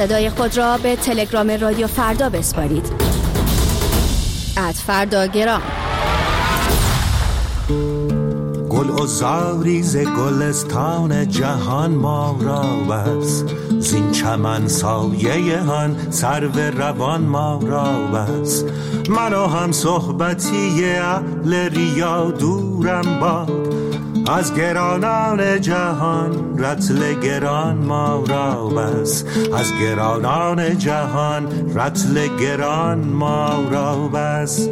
صدای خود را به تلگرام رادیو فردا بسپارید. @فرداگرام. گل و زاری ز گلستان جهان ما را بس، زین چمن سایه هن سرو روان ما را بس. من و هم صحبتی اهل ریا دورم باد، از گرانان جهان رطل گران ما را بس. از گرانان جهان رطل گران ما را بس.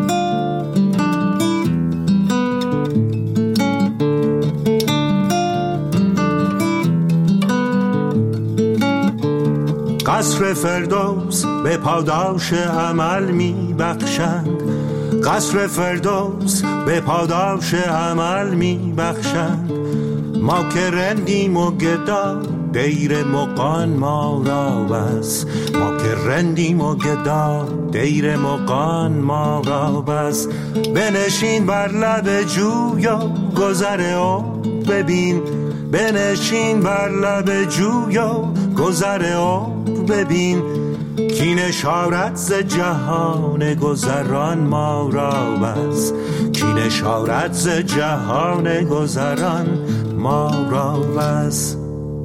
قصر فردوس به پاداش عمل می بخشند، قصر فردوس به پاداش عمل می بخشند. ما که رندیم و گدا دیر مغان ما را بس. ما که رندیم و گدا دیر مغان ما را بس. بنشین بر لب جوی و گذر او ببین، بنشین بر لب جوی و گذر او ببین. کین اشارت ز جهان گذران ما را بس. کین اشارت ز جهان گذران ما را بس.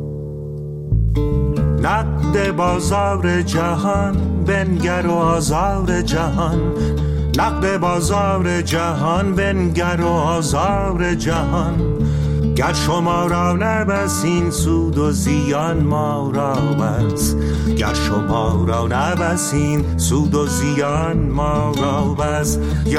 نقد بازار جهان بنگر و آزار جهان، نقد بازار جهان بنگر و آزار جهان. گر شما را نبسین سود و زیان ما را بس. گر شما را نبسین سود و زیان ما را بس.